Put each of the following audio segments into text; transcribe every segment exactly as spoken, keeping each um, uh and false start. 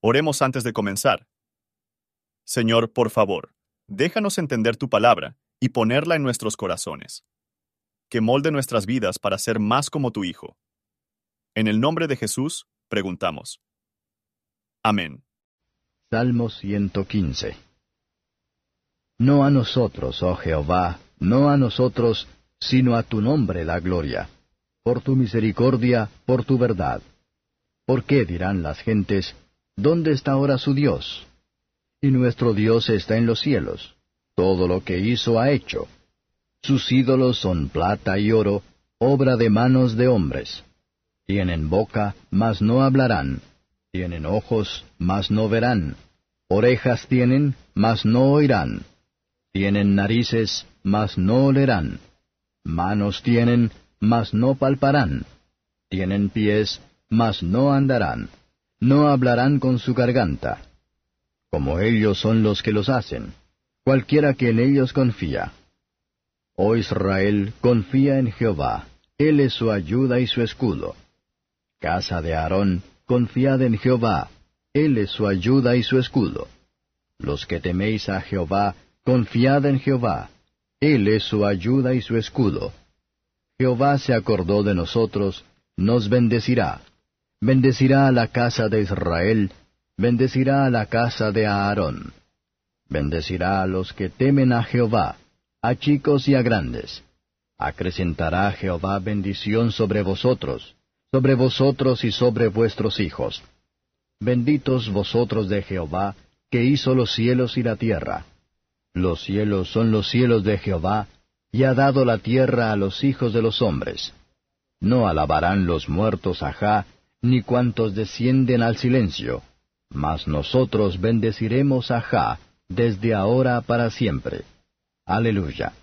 Oremos antes de comenzar. Señor, por favor, déjanos entender tu palabra y ponerla en nuestros corazones. Que molde nuestras vidas para ser más como tu Hijo. En el nombre de Jesús, preguntamos. Amén. Salmo ciento quince. No a nosotros, oh Jehová, no a nosotros, sino a tu nombre la gloria, por tu misericordia, por tu verdad. ¿Por qué dirán las gentes, ¿dónde está ahora su Dios? Y nuestro Dios está en los cielos, todo lo que hizo ha hecho. Sus ídolos son plata y oro, obra de manos de hombres. Tienen boca, mas no hablarán. Tienen ojos, mas no verán. Orejas tienen, mas no oirán. Tienen narices, mas no olerán. Manos tienen, mas no palparán. Tienen pies, mas no andarán. No hablarán con su garganta. Como ellos son los que los hacen, cualquiera que en ellos confía. Oh Israel, confía en Jehová, Él es su ayuda y su escudo. Casa de Aarón, confiad en Jehová, Él es su ayuda y su escudo. Los que teméis a Jehová, confiad en Jehová, Él es su ayuda y su escudo. Jehová se acordó de nosotros, nos bendecirá. Bendecirá a la casa de Israel, bendecirá a la casa de Aarón. Bendecirá a los que temen a Jehová, a chicos y a grandes. Acrecentará Jehová bendición sobre vosotros, sobre vosotros y sobre vuestros hijos. Benditos vosotros de Jehová, que hizo los cielos y la tierra. Los cielos son los cielos de Jehová, y ha dado la tierra a los hijos de los hombres. No alabarán los muertos a Jah, ni cuantos descienden al silencio. Mas nosotros bendeciremos a Jah desde ahora para siempre. Aleluya.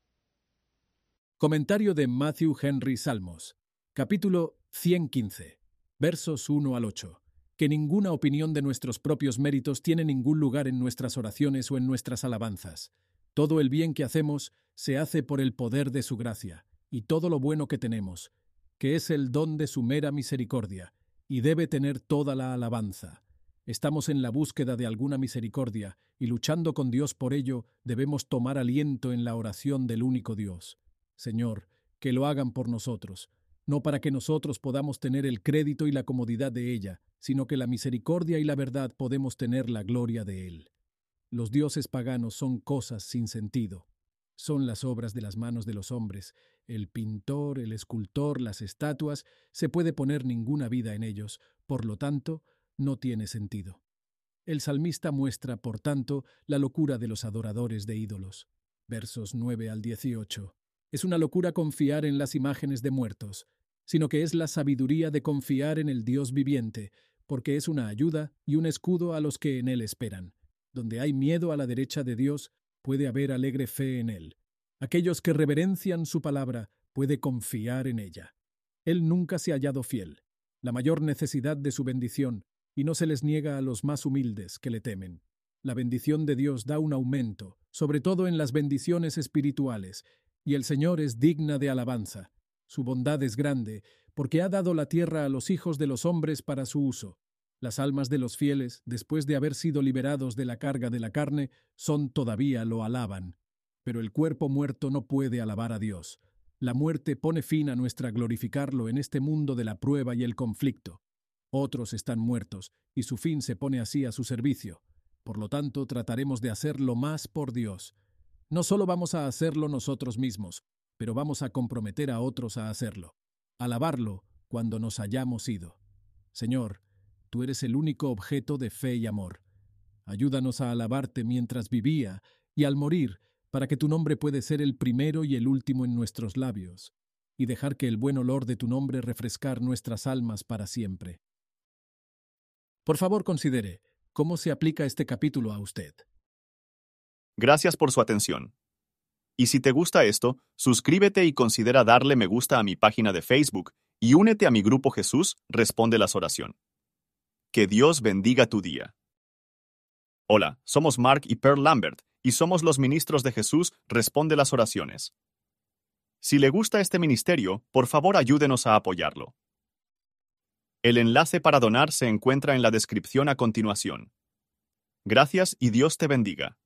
Comentario de Matthew Henry Salmos, capítulo ciento quince, versos uno al ocho. Que ninguna opinión de nuestros propios méritos tiene ningún lugar en nuestras oraciones o en nuestras alabanzas. Todo el bien que hacemos se hace por el poder de su gracia, y todo lo bueno que tenemos, que es el don de su mera misericordia, y debe tener toda la alabanza. Estamos en la búsqueda de alguna misericordia, y luchando con Dios por ello, debemos tomar aliento en la oración del único Dios. Señor, que lo hagan por nosotros, no para que nosotros podamos tener el crédito y la comodidad de ella, sino que la misericordia y la verdad podemos tener la gloria de Él. Los dioses paganos son cosas sin sentido. Son las obras de las manos de los hombres. El pintor, el escultor, las estatuas, se puede poner ninguna vida en ellos, por lo tanto, no tiene sentido. El salmista muestra, por tanto, la locura de los adoradores de ídolos. Versos nueve al dieciocho. Es una locura confiar en las imágenes de muertos, sino que es la sabiduría de confiar en el Dios viviente, porque es una ayuda y un escudo a los que en Él esperan. Donde hay miedo a la derecha de Dios, puede haber alegre fe en Él. Aquellos que reverencian su palabra, puede confiar en ella. Él nunca se ha hallado fiel, la mayor necesidad de su bendición, y no se les niega a los más humildes que le temen. La bendición de Dios da un aumento, sobre todo en las bendiciones espirituales, y el Señor es digna de alabanza. Su bondad es grande, porque ha dado la tierra a los hijos de los hombres para su uso. Las almas de los fieles, después de haber sido liberados de la carga de la carne, son todavía lo alaban. Pero el cuerpo muerto no puede alabar a Dios. La muerte pone fin a nuestra glorificarlo en este mundo de la prueba y el conflicto. Otros están muertos, y su fin se pone así a su servicio. Por lo tanto, trataremos de hacerlo más por Dios. No solo vamos a hacerlo nosotros mismos, pero vamos a comprometer a otros a hacerlo. Alabarlo cuando nos hayamos ido. Señor, tú eres el único objeto de fe y amor. Ayúdanos a alabarte mientras vivía y al morir, para que tu nombre puede ser el primero y el último en nuestros labios, y dejar que el buen olor de tu nombre refrescar nuestras almas para siempre. Por favor, considere cómo se aplica este capítulo a usted. Gracias por su atención. Y si te gusta esto, suscríbete y considera darle me gusta a mi página de Facebook y únete a mi grupo Jesús Responde las Oraciones. Que Dios bendiga tu día. Hola, somos Mark y Pearl Lambert, y somos los ministros de Jesús Responde las Oraciones. Si le gusta este ministerio, por favor ayúdenos a apoyarlo. El enlace para donar se encuentra en la descripción a continuación. Gracias y Dios te bendiga.